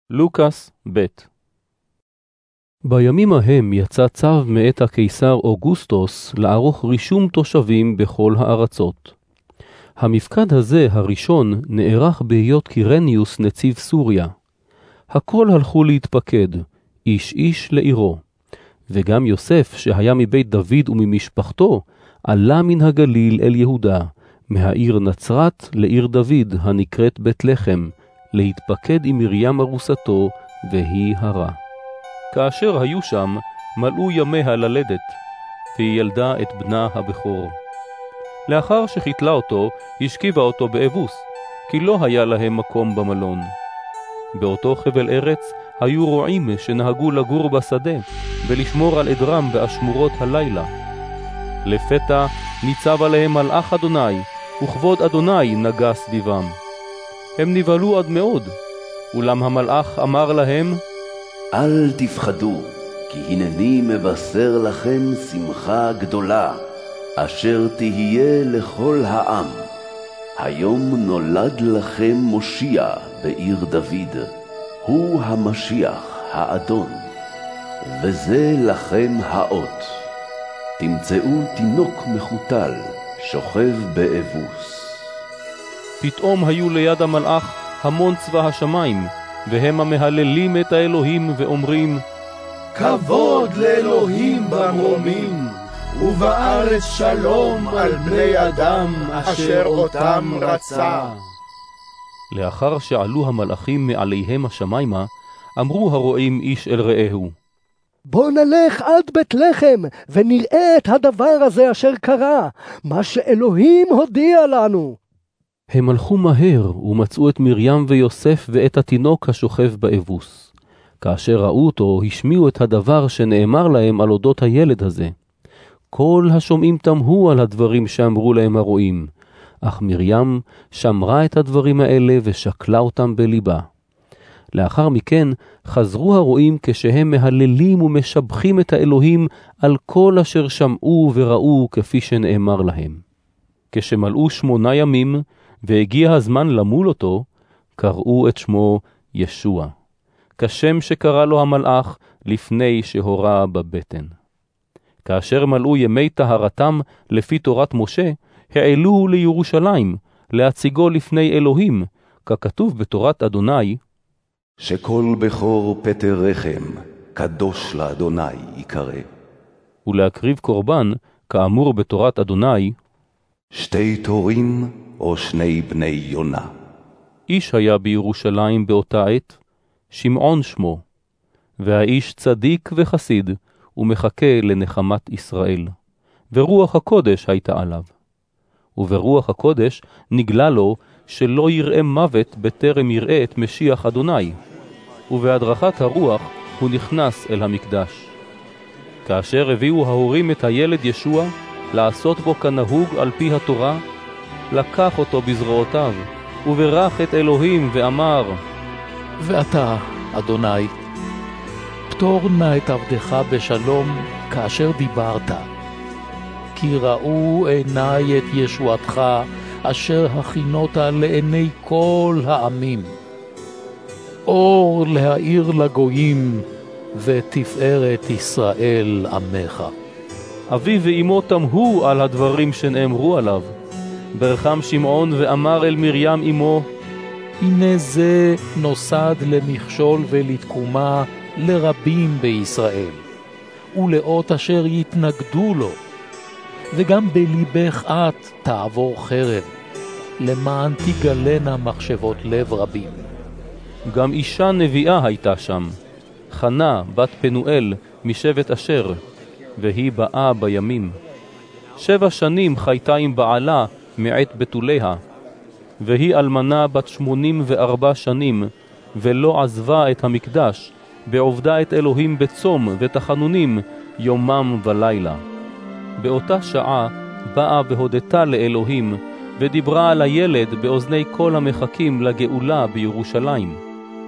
לוקס ב' בימים ההם יצא צו מאת הקיסר אוגוסטוס לערוך רישום תושבים בכל הארצות. המפקד הזה הראשון נערך בהיות קירניוס נציב סוריה. הכל הלכו להתפקד, איש איש לעירו. וגם יוסף שהיה מבית דוד וממשפחתו, עלה מן הגליל אל יהודה, מהעיר נצרת לעיר דוד הנקראת בית לחם, להתפקד עם מרים ארוסתו, והיא הרה. כאשר היו שם, מלאו ימיה ללדת, והיא ילדה את בנה הבכור. לאחר שחיתלה אותו, השכיבה אותו באבוס, כי לא היה להם מקום במלון. באותו חבל ארץ היו רועים שנהגו לגור בשדה, ולשמור על עדרם באשמורות הלילה. לפתע ניצב עליהם מלאך אדוני, וכבוד אדוני נגע סביבם. הם נבהלו עד מאוד, אולם המלאך אמר להם, אל תפחדו, כי הנני מבשר לכם שמחה גדולה, אשר תהיה לכל העם. היום נולד לכם מושיע בעיר דוד, הוא המשיח האדון. וזה לכם האות, תמצאו תינוק מחותל, שוכב באבוס. פתאום היו ליד המלאך המון צבא השמיים, והם המהללים את האלוהים ואומרים, כבוד לאלוהים במרומים, ובארץ שלום על בני אדם אשר אותם רצה. לאחר שעלו המלאכים מעליהם השמיימה, אמרו הרועים איש אל רעהו, בוא נלך עד בית לחם, ונראה את הדבר הזה אשר קרה, מה שאלוהים הודיע לנו. הם הלכו מהר ומצאו את מרים ויוסף ואת התינוק השוכב באבוס. כאשר ראו אותו, השמיעו את הדבר שנאמר להם על אודות הילד הזה. כל השומעים תמהו על הדברים שאמרו להם הרועים, אך מרים שמרה את הדברים האלה ושקלה אותם בליבה. לאחר מכן חזרו הרועים כשהם מהללים ומשבחים את האלוהים על כל אשר שמעו וראו כפי שנאמר להם. כשמלאו 8 ימים והגיע הזמן למול אותו, קראו את שמו ישוע, כשם שקרא לו המלאך לפני שהורה בבטן. כאשר מלאו ימי טהרתם לפי תורת משה, העלוהו לירושלים, להציגו לפני אלוהים, ככתוב בתורת אדוני, שכל בכור פטר רחם, קדוש לאדוני יקרא. ולהקריב קורבן, כאמור בתורת אדוני, 2 תורים או 2 בני יונה. איש היה בירושלים באותה עת, שמעון שמו, והאיש צדיק וחסיד, ומחכה לנחמת ישראל. ורוח הקודש הייתה עליו. וברוח הקודש נגלה לו שלא יראה מוות בטרם יראה את משיח אדוני, ובהדרכת הרוח הוא נכנס אל המקדש. כאשר הביאו ההורים את הילד ישוע לעשות בו כנהוג על פי התורה, לקח אותו בזרועותיו, וברך את אלוהים ואמר, ואתה, אדוני, פטור נא את עבדך בשלום כאשר דיברת. כי ראו עיני את ישועתך, אשר הכינות לעיני כל העמים. אור להאיר לגויים, ותפארת ישראל עמך. אבי ואמו תמהו על הדברים שנאמרו עליו. ברכם שמעון ואמר אל מרים אמו, הנה זה נוסד למכשול ולתקומה לרבים בישראל, ולאות אשר יתנגדו לו. וגם בליבך את תעבור חרב, למען תגלנה מחשבות לב רבים. גם אישה נביאה הייתה שם, חנה בת פנואל משבט אשר, והיא באה בימים. 7 שנים חייתה עם בעלה מעת בתוליה, והיא אלמנה בת 84 שנים, ולא עזבה את המקדש, בעובדה את אלוהים בצום ותחנונים יומם ולילה. באותה שעה באה והודתה לאלוהים, ודיברה על הילד באוזני כל המחכים לגאולה בירושלים.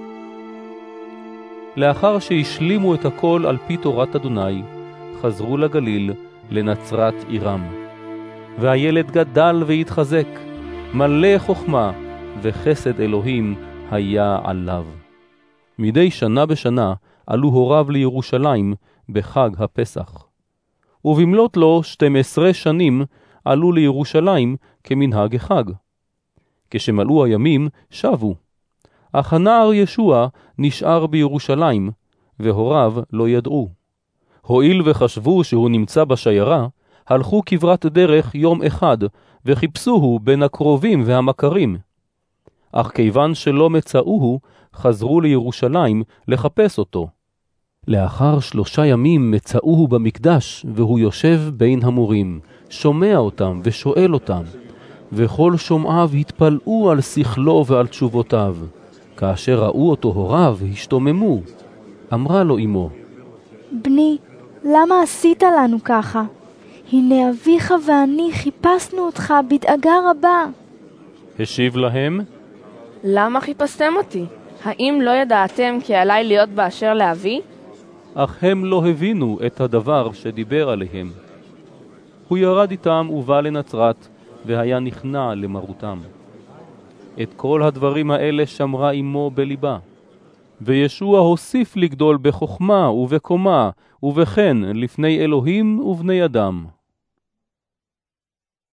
לאחר שהשלימו את הכל על פי תורת אדוני, חזרו לגליל, לנצרת עירם. והילד גדל והתחזק, מלא חוכמה, וחסד אלוהים היה עליו. מדי שנה בשנה עלו הוריו לירושלים בחג הפסח. ובמלאת לו 12 שנים עלו לירושלים כמנהג החג. כשמלאו הימים שבו, אך הנער ישוע נשאר בירושלים, והוריו לא ידעו. הואיל וחשבו שהוא נמצא בשיירה, הלכו כברת דרך יום אחד, וחיפשוהו בין הקרובים והמכרים. אך כיוון שלא מצאוהו, חזרו לירושלים לחפש אותו. לאחר 3 ימים מצאוהו במקדש, והוא יושב בין המורים, שומע אותם ושואל אותם, וכל שומעיו התפלאו על שכלו ועל תשובותיו. כאשר ראו אותו הוריו, השתוממו. אמרה לו אמו, בני, למה עשית לנו ככה? הנה אביך ואני חיפשנו אותך בדאגה רבה. השיב להם, למה חיפשתם אותי? האם לא ידעתם כי עליי להיות באשר לאבי? אך הם לא הבינו את הדבר שדיבר עליהם. הוא ירד איתם ובא לנצרת, והיה נכנע למרותם. את כל הדברים האלה שמרה אמו בליבה. וישוע הוסיף לגדול בחוכמה ובקומה ובחן לפני אלוהים ובני אדם.